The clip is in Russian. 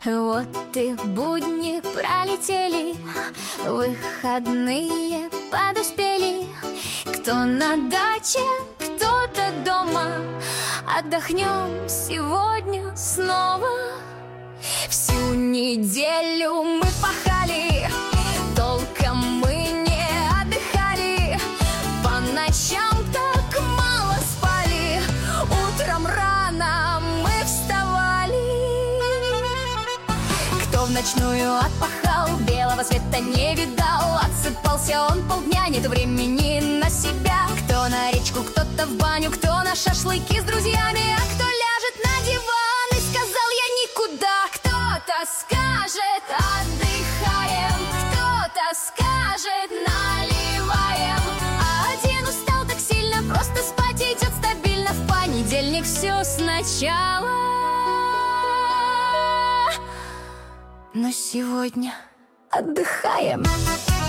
Вот и будни пролетели, выходные подуспели. Кто на даче, кто-то дома. Отдохнем сегодня снова. Всю неделю мы пахали, толком мы не отдыхали. По ночам так мало спали, утром рано мы вставали. Кто в ночную отпахал, белого света не видал. Отсыпался он полдня, нет времени на себя. Кто на речку, кто-то в баню, кто на шашлыки с друзьями, а кто ляжет на диван и сказал: я никуда. Кто-то скажет: отдыхаем, кто-то скажет: наливаем. А один устал так сильно, просто спать идет стабильно. В понедельник все сначала. Но сегодня отдыхаем.